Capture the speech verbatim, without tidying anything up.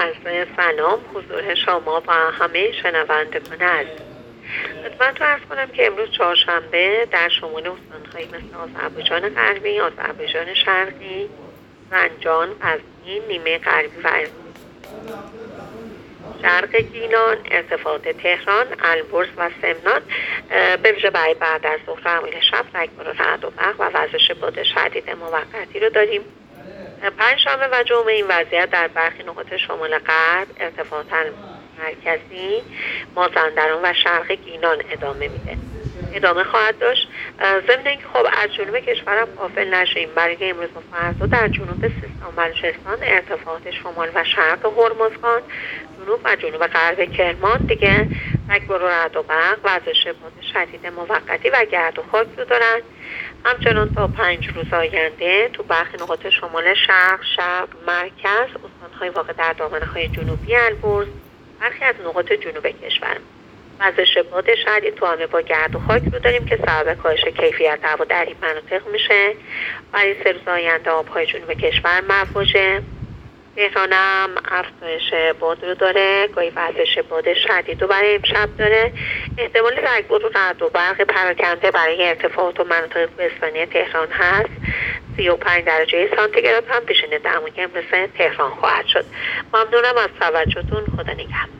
عرض سلام حضور شما و همه شنوندگان عزیز. خدمتتون عرض کنم که امروز چهارشنبه در شمال استان‌هایی مثل آذربایجان غربی، آذربایجان شرقی، زنجان، غزنی، نیمه غربی و شرق گیلان، ارتفاعات تهران، البرز و سمنان به ویژه برای بعد از ظهر اوایل شب رگبار رعد و برق و وزش باد شدید موقتی رو داریم. پنجشنبه و جمعه این وضعیت در برخی نقاط شمال غرب، ارتفاعات مرکزی، مازندران و شرق گیلان ادامه میده ادامه خواهد داشت. ضمن اینکه خب از جنوب کشورم غافل نشیم، برای امروز و فردا در جنوب سیستان و بلوچستان، ارتفاعات شمال و شرق هرمزگان، جنوب و جنوب غرب کرمان دیگه رگبار و رعد و برق، وزش باد شدید موقتی و گرد و خاک رو دارن. همچنان تا پنج روز آینده تو برخی نقاط شمال شرق، شرق، مرکز، استان‌های واقع در دامنه‌های جنوبی البرز، برخی از نقاط جنوب کشور وزش باد شدید تو همه با گرد و خاک رو داریم که سبب کاهش کیفیت هوا در این مناطق میشه. برای سه روز آینده آبهای جنوب کشور مواجه. تهران هم افزایش باد رو داره، گاهی وزش باد شدید رو برای امشب داره. احتمال رگبار و رعد و برق پراکنده برای ارتفاعات و مناطق کوهستانی تهران هست. سی و پنج درجه سانتیگراد هم پیشین دماغ امروز تهران خواهد شد. ممنونم از توجهتون. خدا نگهدار.